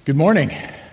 Good morning.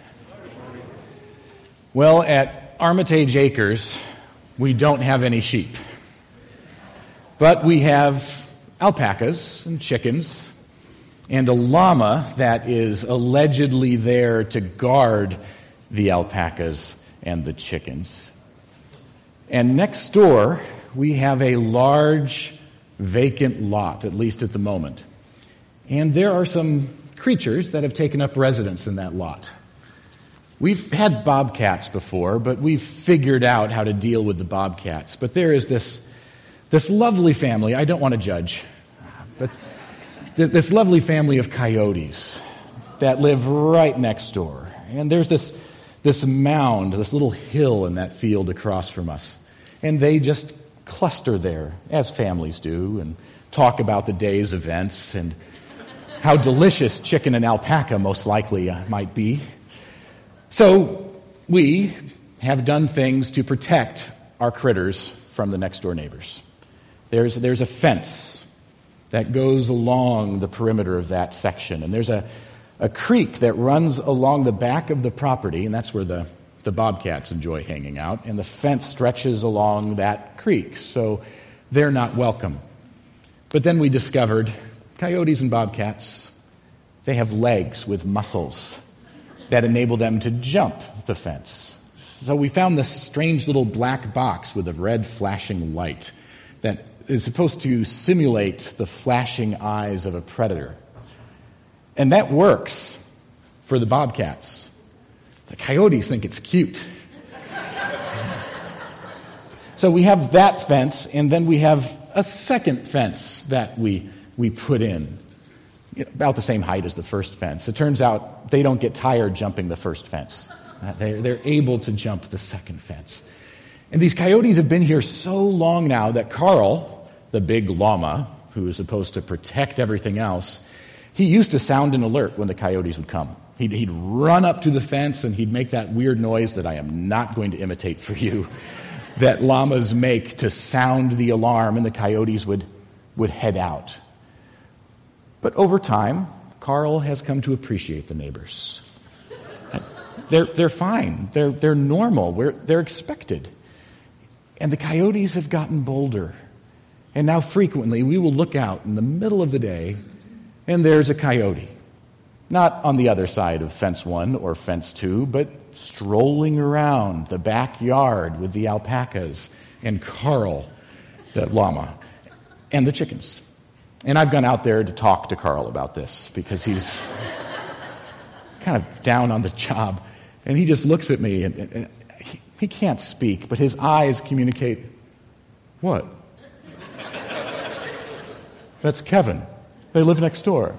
Well, at Armitage Acres, we don't have any sheep. But we have alpacas and chickens and a llama that is allegedly there to guard the alpacas and the chickens. And next door, we have a large vacant lot, at least at the moment. And there are some creatures that have taken up residence in that lot. We've had bobcats before, but we've figured out how to deal with the bobcats. But there is this lovely family, I don't want to judge, but this lovely family of coyotes that live right next door. And there's this mound, this little hill in that field across from us. And they just cluster there, as families do, and talk about the day's events and how delicious chicken and alpaca most likely might be. So we have done things to protect our critters from the next door neighbors. There's a fence that goes along the perimeter of that section, and there's a creek that runs along the back of the property, and that's where the bobcats enjoy hanging out, and the fence stretches along that creek, so they're not welcome. But then we discovered coyotes and bobcats, they have legs with muscles that enable them to jump the fence. So we found this strange little black box with a red flashing light that is supposed to simulate the flashing eyes of a predator. And that works for the bobcats. The coyotes think it's cute. So we have that fence, and then we have a second fence that we put in, about the same height as the first fence. It turns out they don't get tired jumping the first fence. They're able to jump the second fence. And these coyotes have been here so long now that Carl, the big llama, who is supposed to protect everything else, he used to sound an alert when the coyotes would come. He'd run up to the fence and he'd make that weird noise that I am not going to imitate for you, that llamas make to sound the alarm, and the coyotes would head out. But over time, Carl has come to appreciate the neighbors. They're fine. They're normal. They're expected. And the coyotes have gotten bolder. And now frequently we will look out in the middle of the day and there's a coyote. Not on the other side of fence 1 or fence 2, but strolling around the backyard with the alpacas and Carl, the llama, and the chickens. And I've gone out there to talk to Carl about this because he's kind of down on the job. And he just looks at me, and he can't speak, but his eyes communicate, what? That's Kevin. They live next door.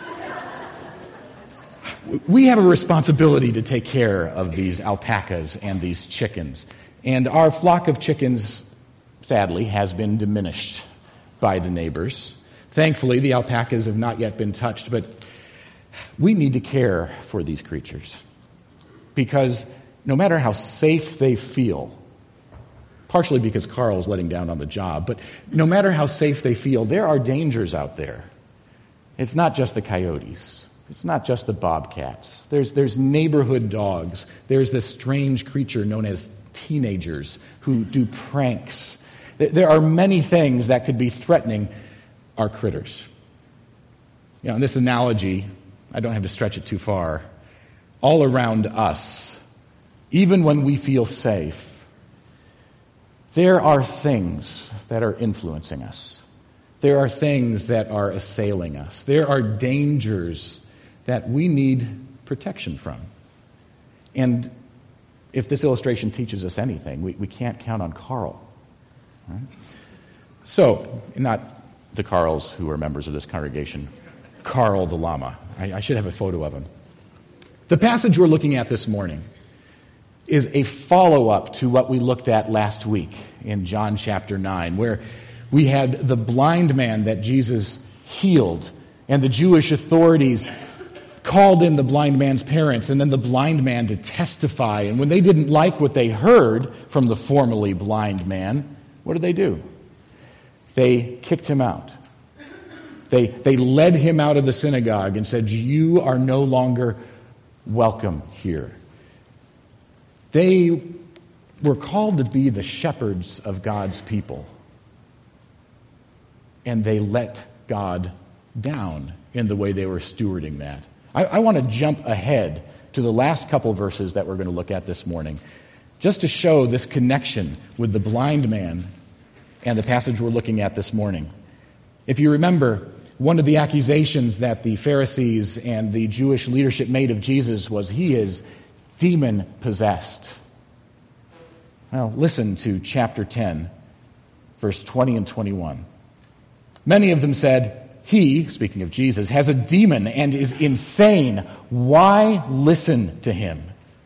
We have a responsibility to take care of these alpacas and these chickens. And our flock of chickens, sadly, has been diminished by the neighbors. Thankfully, the alpacas have not yet been touched, but we need to care for these creatures. Because no matter how safe they feel, partially because Carl is letting down on the job, but no matter how safe they feel, there are dangers out there. It's not just the coyotes. It's not just the bobcats. There's neighborhood dogs. There's this strange creature known as teenagers who do pranks. There are many things that could be threatening our critters. In this analogy, I don't have to stretch it too far. All around us, even when we feel safe, there are things that are influencing us. There are things that are assailing us. There are dangers that we need protection from. And if this illustration teaches us anything, we can't count on Carl. Right? So, not the Carls who are members of this congregation, Carl the llama. I should have a photo of him. The passage we're looking at this morning is a follow-up to what we looked at last week in John chapter 9, where we had the blind man that Jesus healed, and the Jewish authorities called in the blind man's parents and then the blind man to testify. And when they didn't like what they heard from the formerly blind man, what did they do? They kicked him out. They led him out of the synagogue and said, "You are no longer welcome here. They were called to be the shepherds of God's people. And they let God down in the way they were stewarding that. I want to jump ahead to the last couple verses that we're going to look at this morning, just to show this connection with the blind man and the passage we're looking at this morning. If you remember, one of the accusations that the Pharisees and the Jewish leadership made of Jesus was he is demon-possessed. Well, listen to chapter 10, verse 20 and 21. Many of them said, "He," speaking of Jesus, "has a demon and is insane. Why listen to him?"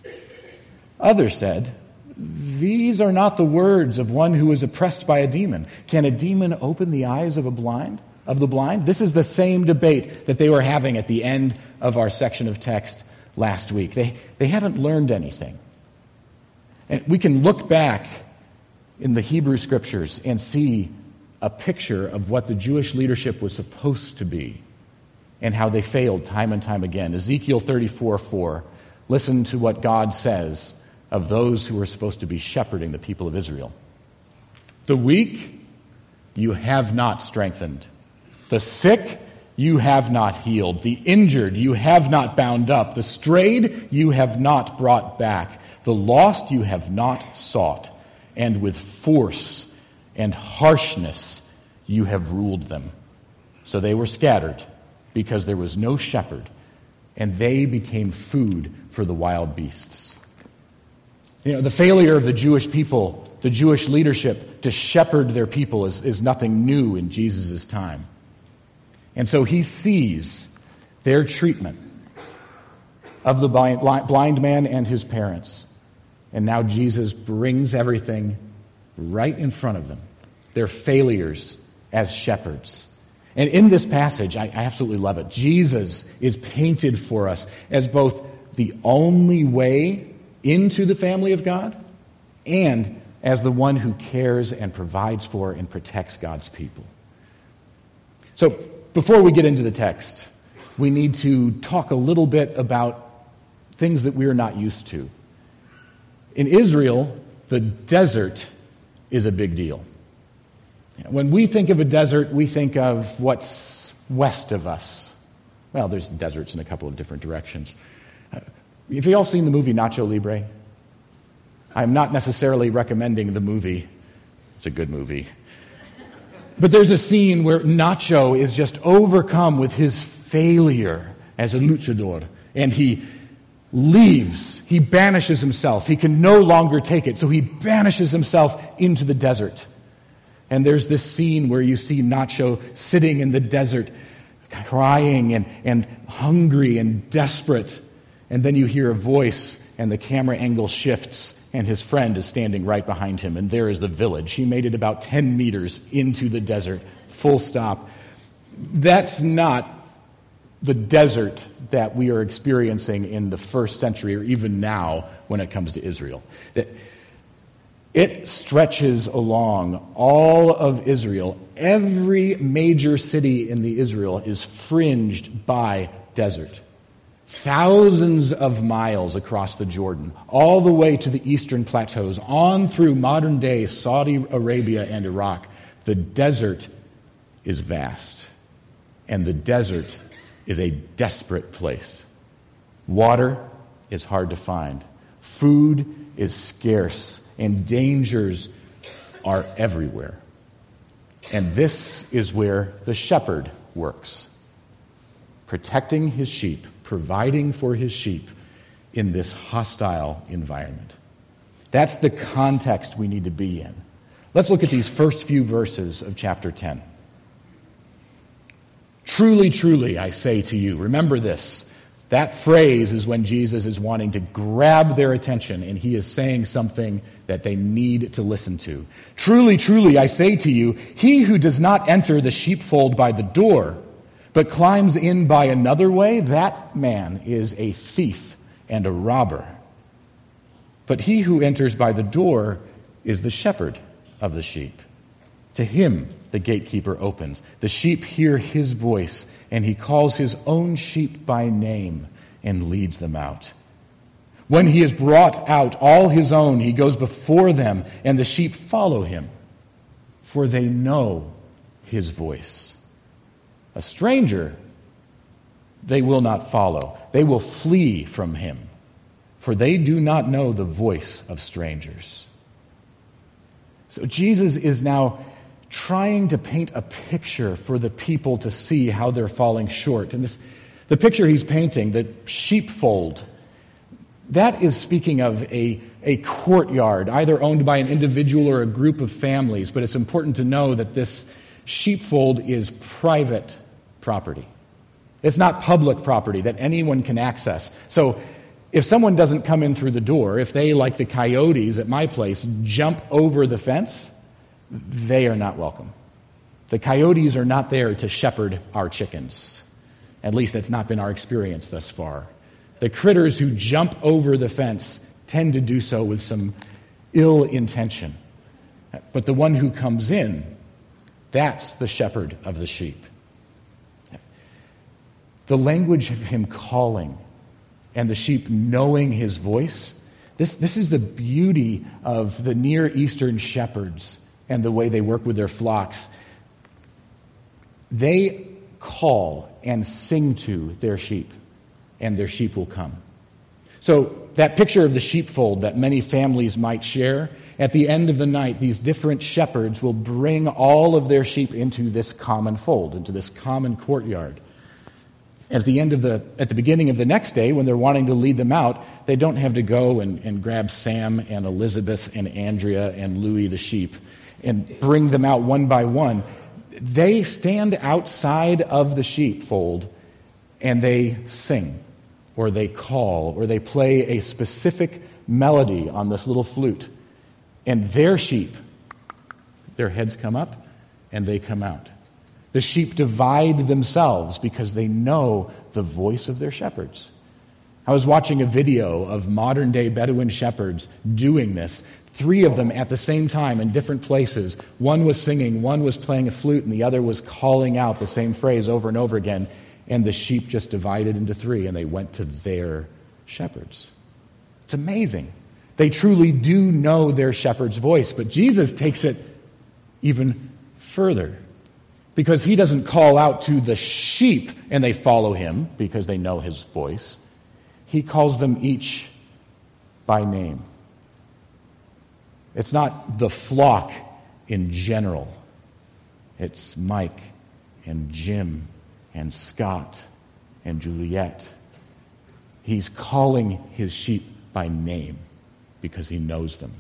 Others said, "These are not the words of one who is oppressed by a demon. Can a demon open the eyes of the blind? This is the same debate that they were having at the end of our section of text last week. They haven't learned anything. And we can look back in the Hebrew Scriptures and see a picture of what the Jewish leadership was supposed to be and how they failed time and time again. Ezekiel 34:4. Listen to what God says of those who were supposed to be shepherding the people of Israel. "The weak you have not strengthened. The sick you have not healed. The injured you have not bound up. The strayed you have not brought back. The lost you have not sought. And with force and harshness you have ruled them." So they were scattered because there was no shepherd, and they became food for the wild beasts. The failure of the Jewish people, the Jewish leadership, to shepherd their people is nothing new in Jesus' time. And so he sees their treatment of the blind man and his parents. And now Jesus brings everything right in front of them, their failures as shepherds. And in this passage, I absolutely love it. Jesus is painted for us as both the only way into the family of God and as the one who cares and provides for and protects God's people. So before we get into the text, we need to talk a little bit about things that we're not used to. In Israel, the desert is a big deal. When we think of a desert, we think of what's west of us. Well, there's deserts in a couple of different directions. Have you all seen the movie Nacho Libre? I'm not necessarily recommending the movie. It's a good movie. But there's a scene where Nacho is just overcome with his failure as a luchador, and he leaves. He banishes himself. He can no longer take it, so he banishes himself into the desert. And there's this scene where you see Nacho sitting in the desert, crying and hungry and desperate. And then you hear a voice, and the camera angle shifts, and his friend is standing right behind him, and there is the village. He made it about 10 meters into the desert, full stop. That's not the desert that we are experiencing in the first century or even now when it comes to Israel. It stretches along all of Israel. Every major city in the Israel is fringed by desert. Thousands of miles across the Jordan, all the way to the eastern plateaus, on through modern-day Saudi Arabia and Iraq. The desert is vast, and the desert is a desperate place. Water is hard to find. Food is scarce, and dangers are everywhere. And this is where the shepherd works, protecting his sheep, providing for his sheep in this hostile environment. That's the context we need to be in. Let's look at these first few verses of chapter 10. "Truly, truly, I say to you," remember this. That phrase is when Jesus is wanting to grab their attention, and he is saying something that they need to listen to. "Truly, truly, I say to you, he who does not enter the sheepfold by the door, but climbs in by another way, that man is a thief and a robber. But he who enters by the door is the shepherd of the sheep. To him the gatekeeper opens. The sheep hear his voice, and he calls his own sheep by name and leads them out. When he has brought out all his own, he goes before them, and the sheep follow him, for they know his voice. A stranger they will not follow. They will flee from him, for they do not know the voice of strangers. So Jesus is now trying to paint a picture for the people to see how they're falling short. And the picture he's painting, the sheepfold, that is speaking of a courtyard, either owned by an individual or a group of families. But it's important to know that this sheepfold is private property. It's not public property that anyone can access. So if someone doesn't come in through the door, if they, like the coyotes at my place, jump over the fence, they are not welcome. The coyotes are not there to shepherd our chickens. At least that's not been our experience thus far. The critters who jump over the fence tend to do so with some ill intention. But the one who comes in, that's the shepherd of the sheep. The language of him calling and the sheep knowing his voice, this is the beauty of the Near Eastern shepherds and the way they work with their flocks. They call and sing to their sheep, and their sheep will come. So that picture of the sheepfold that many families might share, at the end of the night, these different shepherds will bring all of their sheep into this common fold, into this common courtyard. And at the beginning of the next day, when they're wanting to lead them out, they don't have to go and grab Sam and Elizabeth and Andrea and Louie the sheep and bring them out one by one. They stand outside of the sheepfold and they sing, or they call, or they play a specific melody on this little flute. And their sheep, their heads come up and they come out. The sheep divide themselves because they know the voice of their shepherds. I was watching a video of modern-day Bedouin shepherds doing this, 3 of them at the same time in different places. One was singing, one was playing a flute, and the other was calling out the same phrase over and over again. And the sheep just divided into 3, and they went to their shepherds. It's amazing. They truly do know their shepherd's voice, but Jesus takes it even further. Because he doesn't call out to the sheep and they follow him because they know his voice. He calls them each by name. It's not the flock in general. It's Mike and Jim and Scott and Juliet. He's calling his sheep by name because he knows them.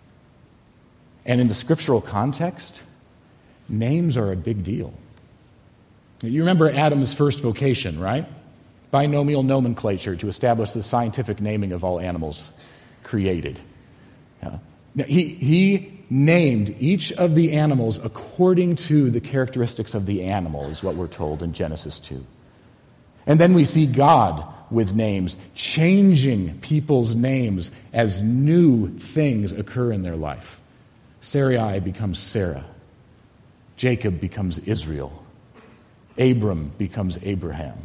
And in the scriptural context, names are a big deal. You remember Adam's first vocation, right? Binomial nomenclature to establish the scientific naming of all animals created. Now, he named each of the animals according to the characteristics of the animal, is what we're told in Genesis 2. And then we see God with names, changing people's names as new things occur in their life. Sarai becomes Sarah. Jacob becomes Israel. Abram becomes Abraham.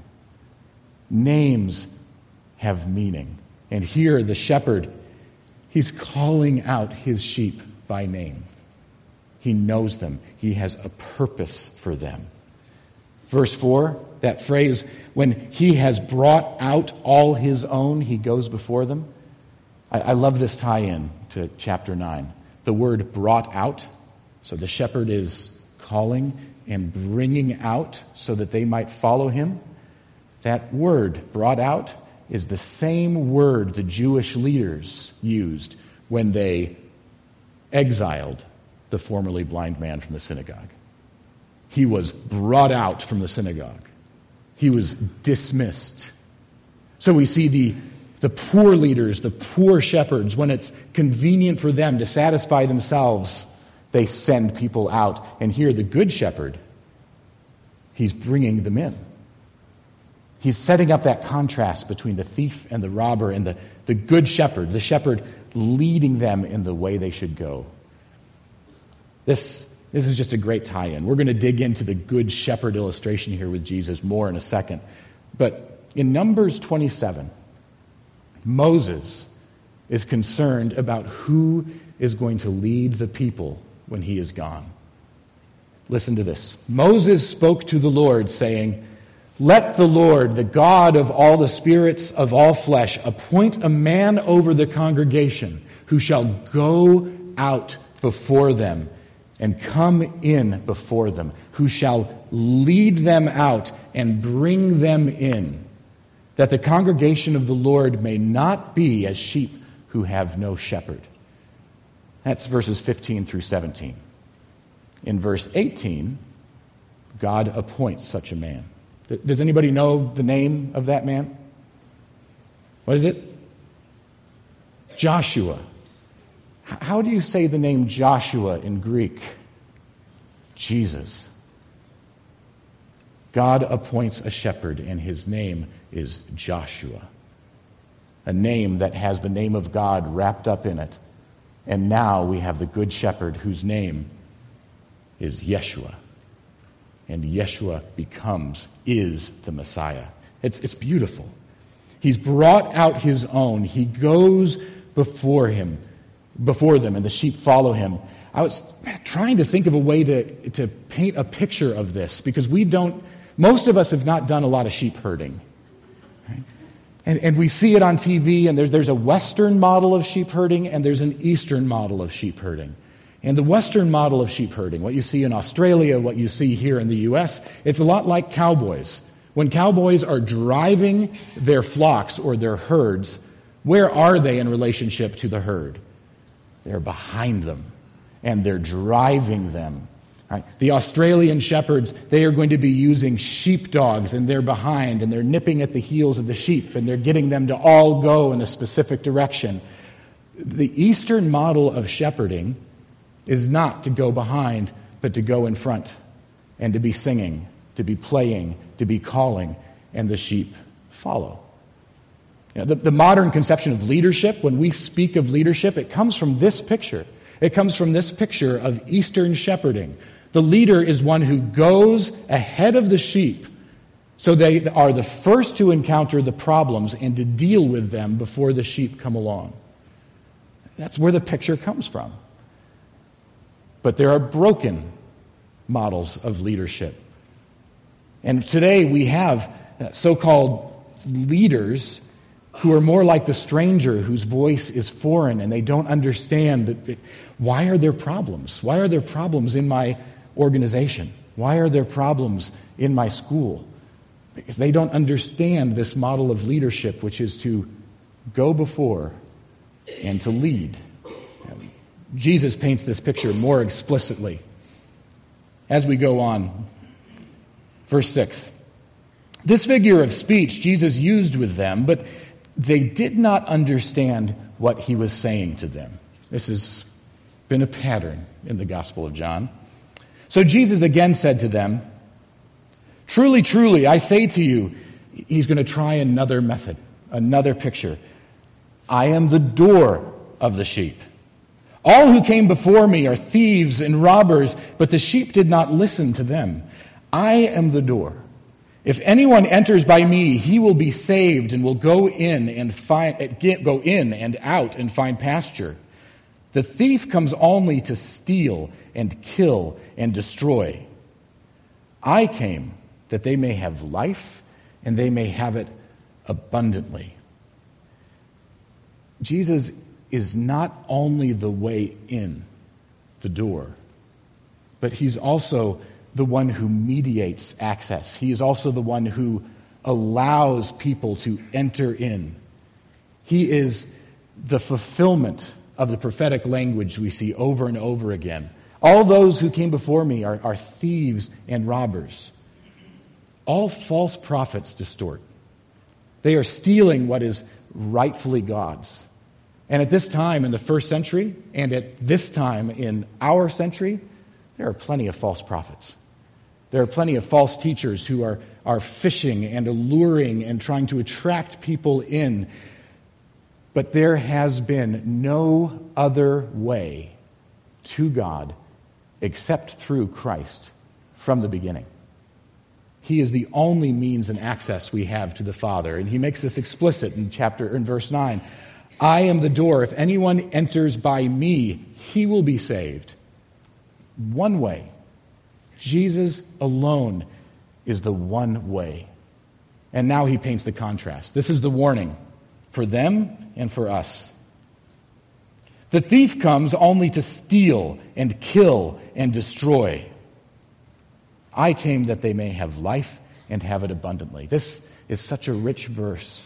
Names have meaning. And here the shepherd, he's calling out his sheep by name. He knows them. He has a purpose for them. Verse 4, that phrase, when he has brought out all his own, he goes before them. I love this tie-in to chapter 9. The word brought out, so the shepherd is calling and bringing out so that they might follow him. That word, brought out, is the same word the Jewish leaders used when they exiled the formerly blind man from the synagogue. He was brought out from the synagogue. He was dismissed. So we see the poor leaders, the poor shepherds, when it's convenient for them to satisfy themselves, they send people out. And here, the good shepherd, he's bringing them in. He's setting up that contrast between the thief and the robber and the good shepherd, the shepherd leading them in the way they should go. This is just a great tie-in. We're going to dig into the good shepherd illustration here with Jesus more in a second. But in Numbers 27, Moses is concerned about who is going to lead the people when he is gone. Listen to this. Moses spoke to the Lord, saying, "Let the Lord, the God of all the spirits of all flesh, appoint a man over the congregation who shall go out before them and come in before them, who shall lead them out and bring them in, that the congregation of the Lord may not be as sheep who have no shepherd." That's verses 15 through 17. In verse 18, God appoints such a man. Does anybody know the name of that man? What is it? Joshua. How do you say the name Joshua in Greek? Jesus. God appoints a shepherd, and his name is Joshua. A name that has the name of God wrapped up in it. And now we have the good shepherd whose name is Yeshua. And Yeshua is the Messiah. It's beautiful. He's brought out his own. He goes before them, and the sheep follow him. I was trying to think of a way to paint a picture of this, because most of us have not done a lot of sheep herding. Right? And we see it on TV, and there's a Western model of sheep herding, and there's an Eastern model of sheep herding. And the Western model of sheep herding, what you see in Australia, what you see here in the U.S., it's a lot like cowboys. When cowboys are driving their flocks or their herds, where are they in relationship to the herd? They're behind them, and they're driving them. Right? The Australian shepherds, they are going to be using sheepdogs, and they're behind, and they're nipping at the heels of the sheep, and they're getting them to all go in a specific direction. The Eastern model of shepherding is not to go behind, but to go in front, and to be singing, to be playing, to be calling, and the sheep follow. The modern conception of leadership, when we speak of leadership, it comes from this picture. It comes from this picture of Eastern shepherding. The leader is one who goes ahead of the sheep, so they are the first to encounter the problems and to deal with them before the sheep come along. That's where the picture comes from. But there are broken models of leadership. And today we have so-called leaders who are more like the stranger whose voice is foreign and they don't understand why are there problems? Why are there problems in my organization? Why are there problems in my school? Because they don't understand this model of leadership, which is to go before and to lead. Jesus paints this picture more explicitly. As we go on, verse 6. This figure of speech Jesus used with them, but they did not understand what he was saying to them. This has been a pattern in the Gospel of John. So Jesus again said to them, "Truly, truly, I say to you," he's going to try another method, another picture. "I am the door of the sheep. All who came before me are thieves and robbers, but the sheep did not listen to them. I am the door. If anyone enters by me, he will be saved and will go in and out and find pasture. The thief comes only to steal and kill and destroy. I came that they may have life and they may have it abundantly." Jesus is not only the way in, the door, but he's also the one who mediates access. He is also the one who allows people to enter in. He is the fulfillment of the prophetic language we see over and over again. All those who came before me are thieves and robbers. All false prophets distort. They are stealing what is rightfully God's. And at this time in the first century, and at this time in our century, there are plenty of false prophets. There are plenty of false teachers who are fishing and alluring and trying to attract people in. But there has been no other way to God except through Christ from the beginning. He is the only means and access we have to the Father. And he makes this explicit in verse 9. I am the door. If anyone enters by me, he will be saved. One way. Jesus alone is the one way. And now he paints the contrast. This is the warning for them and for us. The thief comes only to steal and kill and destroy. I came that they may have life and have it abundantly. This is such a rich verse.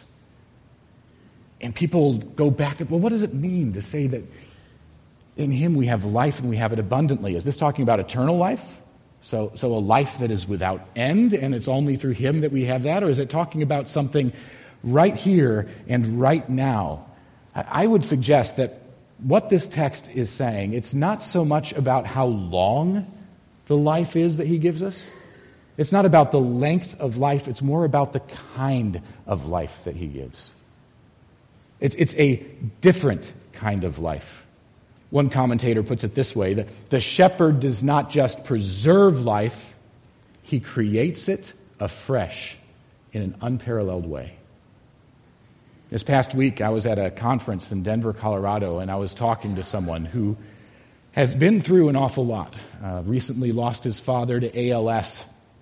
And people go back and, well, what does it mean to say that in him we have life and we have it abundantly? Is this talking about eternal life? So a life that is without end, and it's only through him that we have that? Or is it talking about something right here and right now? I would suggest that what this text is saying, it's not so much about how long the life is that he gives us. It's not about the length of life. It's more about the kind of life that he gives. It's a different kind of life. One commentator puts it this way, that the shepherd does not just preserve life, he creates it afresh in an unparalleled way. This past week, I was at a conference in Denver, Colorado, and I was talking to someone who has been through an awful lot. Recently lost his father to ALS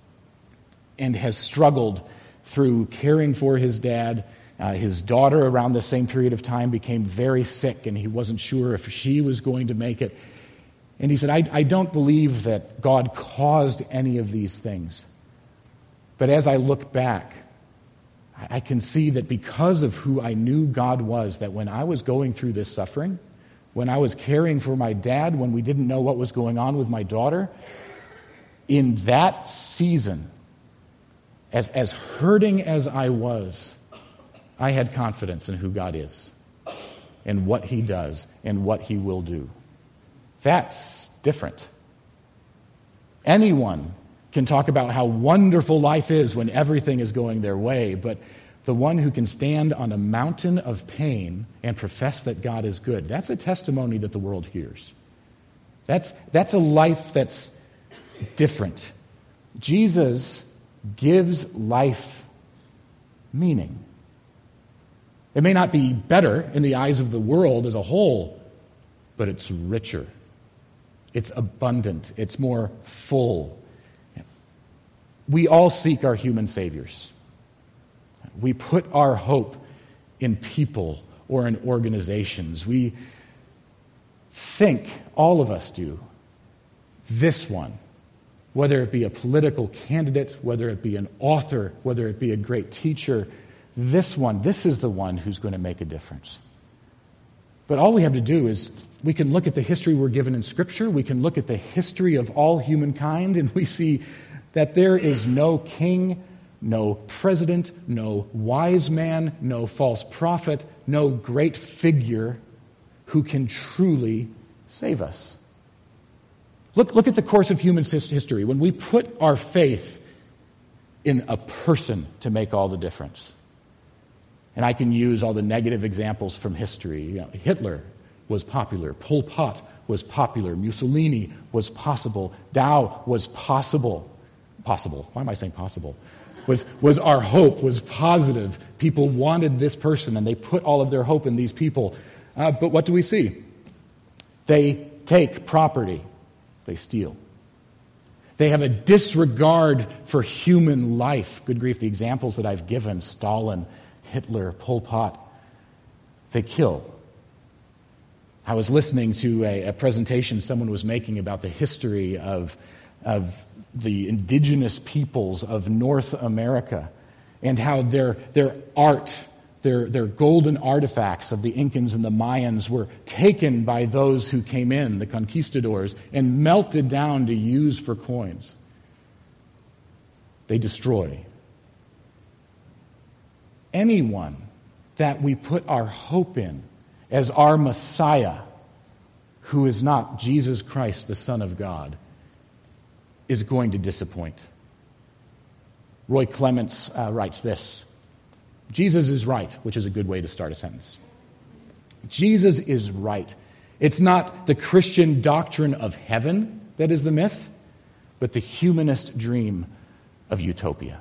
and has struggled through caring for his dad. His daughter, around the same period of time, became very sick, and he wasn't sure if she was going to make it. And he said, I don't believe that God caused any of these things. But as I look back, I can see that because of who I knew God was, that when I was going through this suffering, when I was caring for my dad, when we didn't know what was going on with my daughter, in that season, as hurting as I was, I had confidence in who God is and what he does and what he will do. That's different. Anyone can talk about how wonderful life is when everything is going their way, but the one who can stand on a mountain of pain and profess that God is good, that's a testimony that the world hears. That's a life that's different. Jesus gives life meaning. It may not be better in the eyes of the world as a whole, but it's richer. It's abundant. It's more full. We all seek our human saviors. We put our hope in people or in organizations. We think, all of us do, this one, whether it be a political candidate, whether it be an author, whether it be a great teacher, this is the one who's going to make a difference. But all we have to do is, we can look at the history we're given in Scripture, we can look at the history of all humankind, and we see that there is no king, no president, no wise man, no false prophet, no great figure who can truly save us. Look at the course of human history. When we put our faith in a person to make all the difference. And I can use all the negative examples from history. Hitler was popular. Pol Pot was popular. Mussolini was possible. Dao was possible. Possible. Why am I saying possible? Was our hope, was positive. People wanted this person, and they put all of their hope in these people. But what do we see? They take property. They steal. They have a disregard for human life. Good grief, the examples that I've given, Stalin, Hitler, Pol Pot, they kill. I was listening to a presentation someone was making about the history of the indigenous peoples of North America and how their art, their golden artifacts of the Incans and the Mayans were taken by those who came in, the conquistadors, and melted down to use for coins. They destroy. Anyone that we put our hope in as our Messiah, who is not Jesus Christ, the Son of God, is going to disappoint. Roy Clements writes this: Jesus is right, which is a good way to start a sentence. Jesus is right. It's not the Christian doctrine of heaven that is the myth, but the humanist dream of utopia.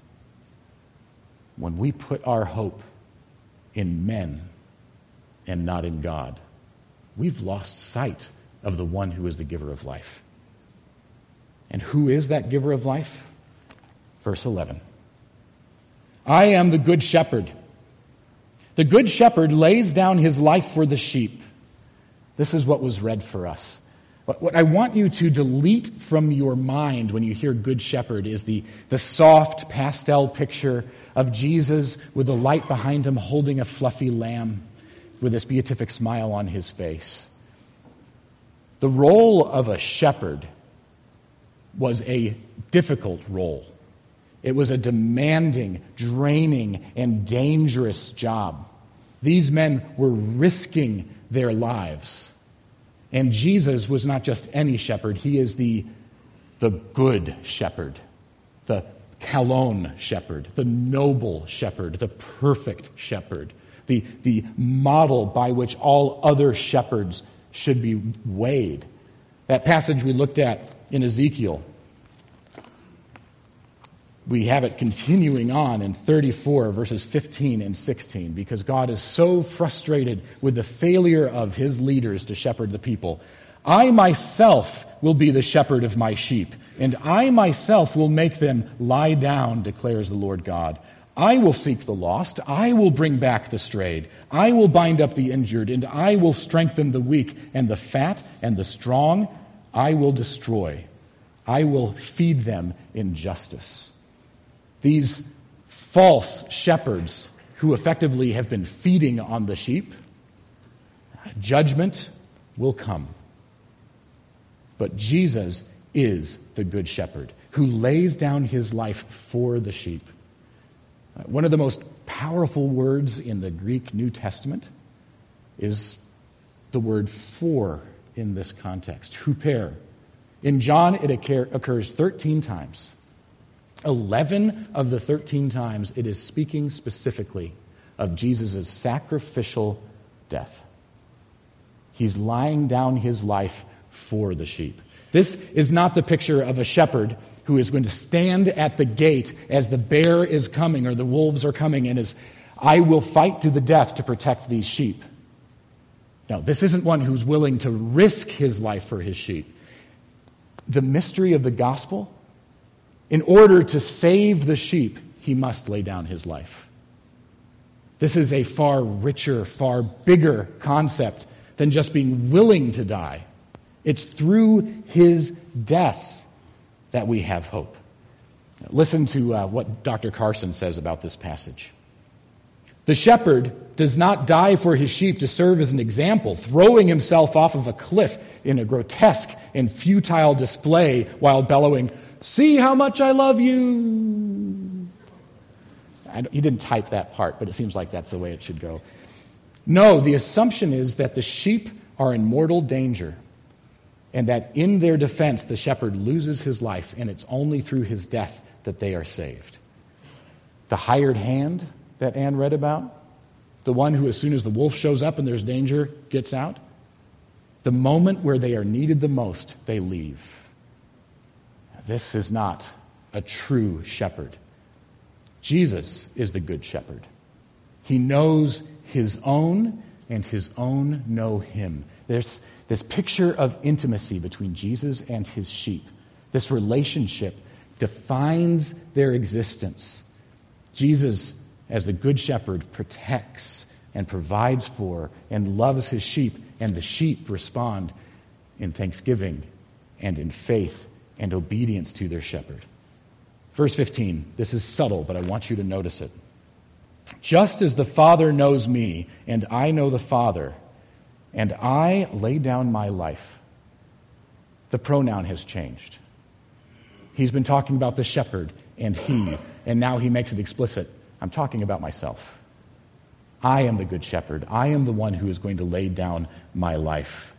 When we put our hope in men and not in God, we've lost sight of the one who is the giver of life. And who is that giver of life? Verse 11. I am the good shepherd. The good shepherd lays down his life for the sheep. This is what was read for us. What I want you to delete from your mind when you hear good shepherd is the soft pastel picture of Jesus with the light behind him holding a fluffy lamb with this beatific smile on his face. The role of a shepherd was a difficult role. It was a demanding, draining, and dangerous job. These men were risking their lives. And Jesus was not just any shepherd. He is the good shepherd, the kalon shepherd, the noble shepherd, the perfect shepherd, the model by which all other shepherds should be weighed. That passage we looked at in Ezekiel, we have it continuing on in 34, verses 15 and 16, because God is so frustrated with the failure of his leaders to shepherd the people. I myself will be the shepherd of my sheep, and I myself will make them lie down, declares the Lord God. I will seek the lost, I will bring back the strayed, I will bind up the injured, and I will strengthen the weak, and the fat and the strong I will destroy. I will feed them in justice. These false shepherds who effectively have been feeding on the sheep, judgment will come. But Jesus is the good shepherd who lays down his life for the sheep. One of the most powerful words in the Greek New Testament is the word for in this context, huper. In John, it occurs 13 times. 11 of the 13 times it is speaking specifically of Jesus' sacrificial death. He's lying down his life for the sheep. This is not the picture of a shepherd who is going to stand at the gate as the bear is coming or the wolves are coming and is, I will fight to the death to protect these sheep. No, this isn't one who's willing to risk his life for his sheep. The mystery of the gospel, in order to save the sheep, he must lay down his life. This is a far richer, far bigger concept than just being willing to die. It's through his death that we have hope. Listen to what Dr. Carson says about this passage. The shepherd does not die for his sheep to serve as an example, throwing himself off of a cliff in a grotesque and futile display while bellowing, "See how much I love you." He didn't type that part, but it seems like that's the way it should go. No, the assumption is that the sheep are in mortal danger and that in their defense the shepherd loses his life, and it's only through his death that they are saved. The hired hand that Anne read about, the one who as soon as the wolf shows up and there's danger gets out, the moment where they are needed the most, they leave. This is not a true shepherd. Jesus is the good shepherd. He knows his own, and his own know him. There's this picture of intimacy between Jesus and his sheep. This relationship defines their existence. Jesus, as the good shepherd, protects and provides for and loves his sheep, and the sheep respond in thanksgiving and in faith and obedience to their shepherd. Verse 15, this is subtle, but I want you to notice it. Just as the Father knows me, and I know the Father, and I lay down my life. The pronoun has changed. He's been talking about the shepherd and he, and now he makes it explicit. I'm talking about myself. I am the good shepherd. I am the one who is going to lay down my life.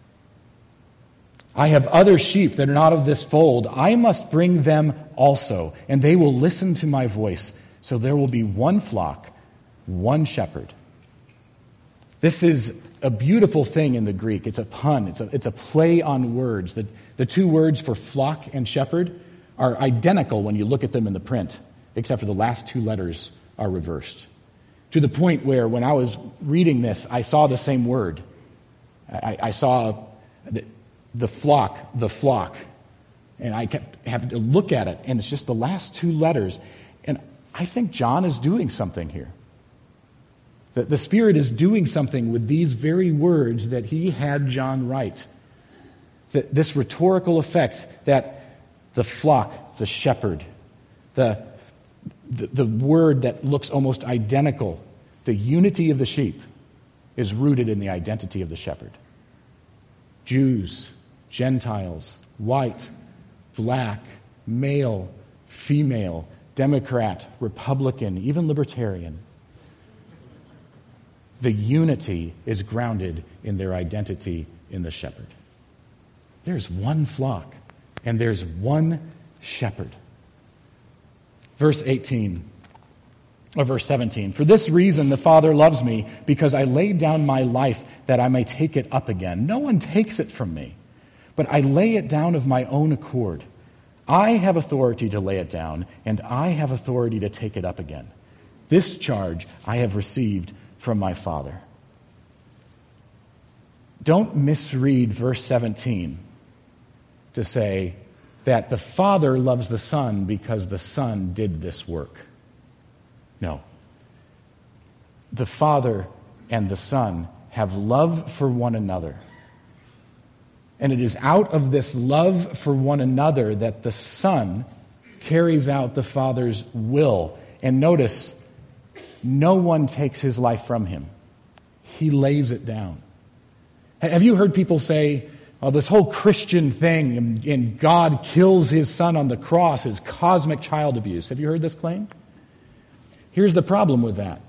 I have other sheep that are not of this fold. I must bring them also, and they will listen to my voice. So there will be one flock, one shepherd. This is a beautiful thing in the Greek. It's a pun. It's a play on words. The two words for flock and shepherd are identical when you look at them in the print, except for the last two letters are reversed. To the point where when I was reading this, I saw the same word. I saw the flock, and I kept having to look at it, and it's just the last two letters. And I think John is doing something here. The Spirit is doing something with these very words that he had John write. This rhetorical effect that the flock, the shepherd, the word that looks almost identical, the unity of the sheep, is rooted in the identity of the shepherd. Jews, Gentiles, white, black, male, female, Democrat, Republican, even libertarian. The unity is grounded in their identity in the shepherd. There's one flock, and there's one shepherd. Verse 17, "For this reason the Father loves me, because I laid down my life that I may take it up again. No one takes it from me, but I lay it down of my own accord. I have authority to lay it down, and I have authority to take it up again. This charge I have received from my Father." Don't misread verse 17 to say that the Father loves the Son because the Son did this work. No. The Father and the Son have love for one another. And it is out of this love for one another that the Son carries out the Father's will. And notice, no one takes his life from him. He lays it down. Have you heard people say, "Oh, this whole Christian thing and God kills his Son on the cross is cosmic child abuse"? Have you heard this claim? Here's the problem with that.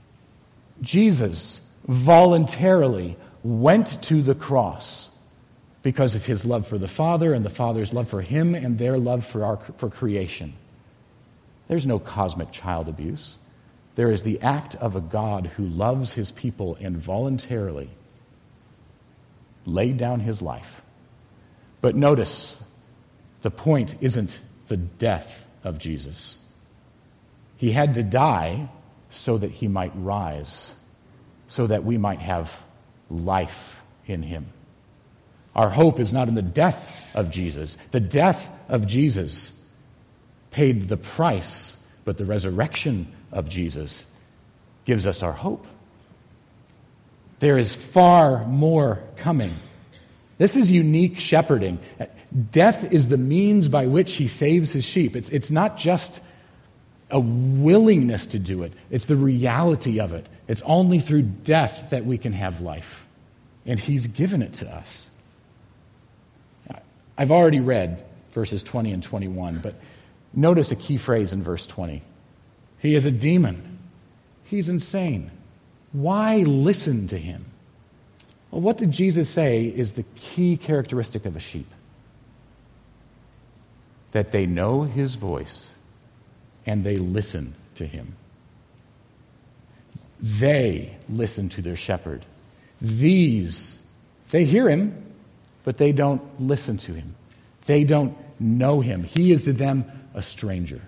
Jesus voluntarily went to the cross because of his love for the Father and the Father's love for him and their love for creation. There's no cosmic child abuse. There is the act of a God who loves his people and voluntarily laid down his life. But notice, the point isn't the death of Jesus. He had to die so that he might rise, so that we might have life in him. Our hope is not in the death of Jesus. The death of Jesus paid the price, but the resurrection of Jesus gives us our hope. There is far more coming. This is unique shepherding. Death is the means by which he saves his sheep. It's not just a willingness to do it. It's the reality of it. It's only through death that we can have life. And he's given it to us. I've already read verses 20 and 21, but notice a key phrase in verse 20. He is a demon. He's insane. Why listen to him? Well, what did Jesus say is the key characteristic of a sheep? That they know his voice and they listen to him. They listen to their shepherd. These, they hear him, but they don't listen to him. They don't know him. He is to them a stranger.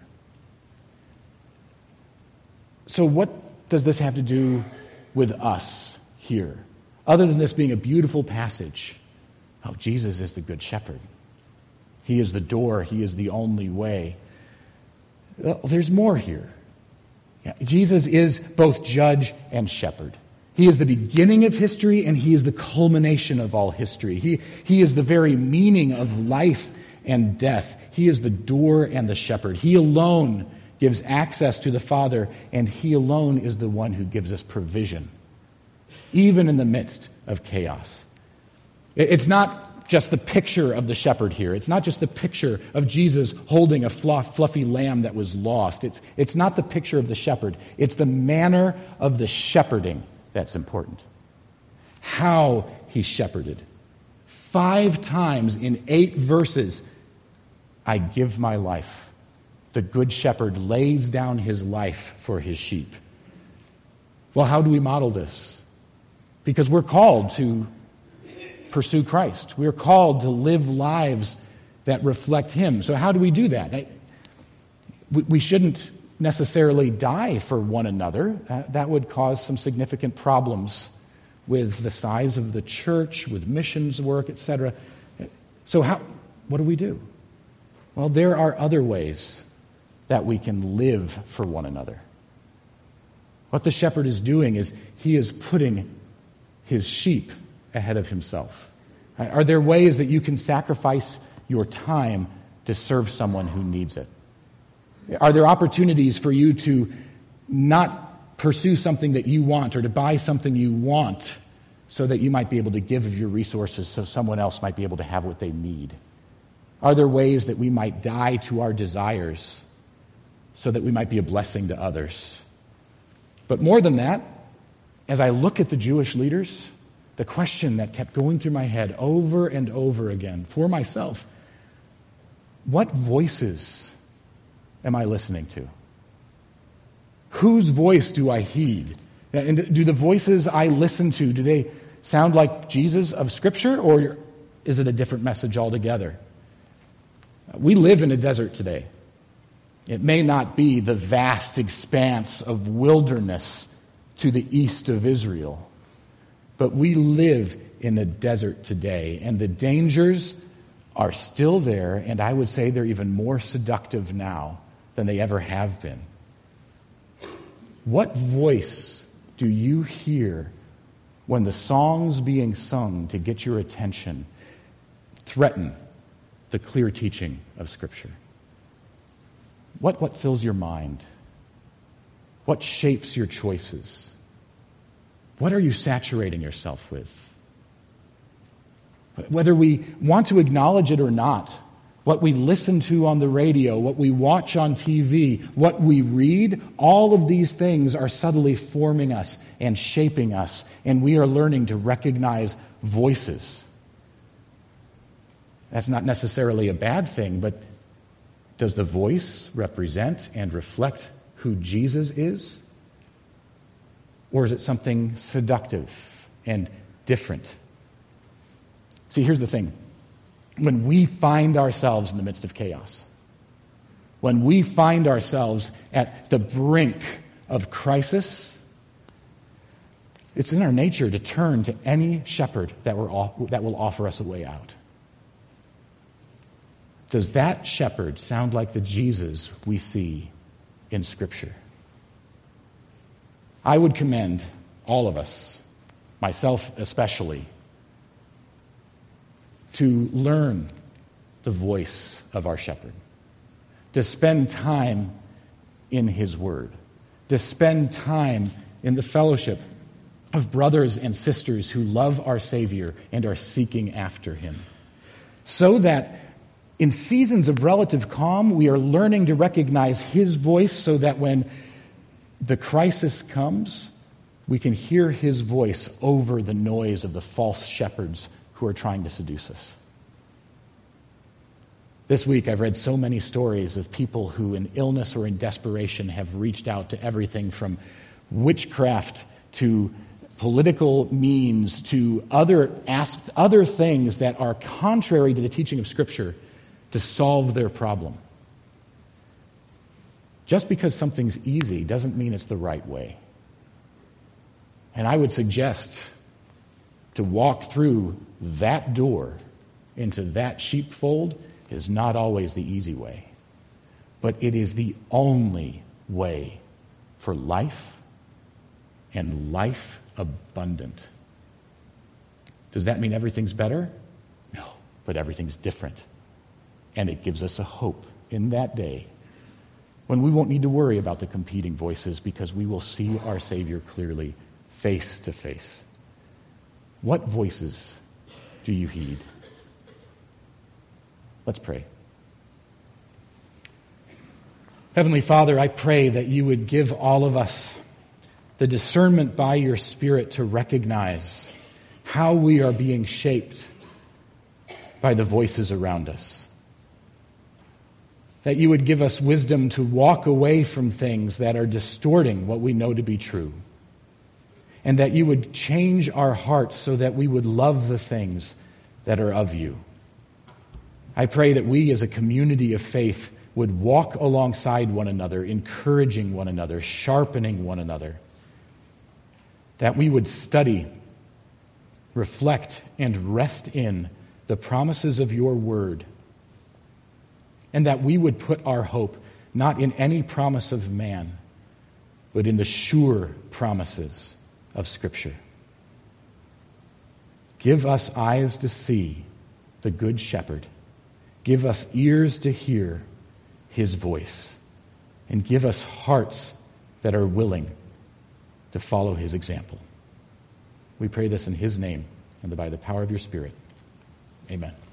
So what does this have to do with us here? Other than this being a beautiful passage, oh, Jesus is the good shepherd. He is the door. He is the only way. Well, there's more here. Yeah, Jesus is both judge and shepherd. He is the beginning of history, and he is the culmination of all history. He is the very meaning of life and death. He is the door and the shepherd. He alone gives access to the Father, and he alone is the one who gives us provision, even in the midst of chaos. It's not just the picture of the shepherd here. It's not just the picture of Jesus holding a fluffy lamb that was lost. It's not the picture of the shepherd. It's the manner of the shepherding that's important. How he shepherded. 5 times in 8 verses, I give my life. The good shepherd lays down his life for his sheep. Well, how do we model this? Because we're called to pursue Christ. We're called to live lives that reflect him. So how do we do that? We shouldn't necessarily die for one another. That would cause some significant problems with the size of the church, with missions work, etc. So what do we do? Well, there are other ways that we can live for one another. What the shepherd is doing is he is putting his sheep ahead of himself. Are there ways that you can sacrifice your time to serve someone who needs it? Are there opportunities for you to not pursue something that you want or to buy something you want so that you might be able to give of your resources so someone else might be able to have what they need? Are there ways that we might die to our desires so that we might be a blessing to others? But more than that, as I look at the Jewish leaders, the question that kept going through my head over and over again for myself, what voices am I listening to? Whose voice do I heed? And do the voices I listen to, do they sound like Jesus of Scripture, or is it a different message altogether? We live in a desert today. It may not be the vast expanse of wilderness to the east of Israel, but we live in a desert today, and the dangers are still there, and I would say they're even more seductive now than they ever have been. What voice do you hear when the songs being sung to get your attention threaten the clear teaching of Scripture? What fills your mind? What shapes your choices? What are you saturating yourself with? Whether we want to acknowledge it or not, what we listen to on the radio, what we watch on TV, what we read, all of these things are subtly forming us and shaping us, and we are learning to recognize voices. That's not necessarily a bad thing, but does the voice represent and reflect who Jesus is? Or is it something seductive and different? See, here's the thing. When we find ourselves in the midst of chaos, when we find ourselves at the brink of crisis, it's in our nature to turn to any shepherd that will offer us a way out. Does that shepherd sound like the Jesus we see in Scripture? I would commend all of us, myself especially, to learn the voice of our shepherd, to spend time in his word, to spend time in the fellowship of brothers and sisters who love our Savior and are seeking after him, so that in seasons of relative calm, we are learning to recognize his voice so that when the crisis comes, we can hear his voice over the noise of the false shepherds who are trying to seduce us. This week, I've read so many stories of people who, in illness or in desperation, have reached out to everything from witchcraft to political means to other things that are contrary to the teaching of Scripture to solve their problem. Just because something's easy doesn't mean it's the right way. And I would suggest to walk through that door into that sheepfold is not always the easy way, but it is the only way for life and life abundant. Does that mean everything's better? No, but everything's different. And it gives us a hope in that day when we won't need to worry about the competing voices because we will see our Savior clearly, face to face. What voices do you heed? Let's pray. Heavenly Father, I pray that you would give all of us the discernment by your Spirit to recognize how we are being shaped by the voices around us. That you would give us wisdom to walk away from things that are distorting what we know to be true. And that you would change our hearts so that we would love the things that are of you. I pray that we as a community of faith would walk alongside one another, encouraging one another, sharpening one another. That we would study, reflect, and rest in the promises of your word. And that we would put our hope not in any promise of man, but in the sure promises of Scripture. Give us eyes to see the Good Shepherd. Give us ears to hear his voice. And give us hearts that are willing to follow his example. We pray this in his name and by the power of your Spirit. Amen.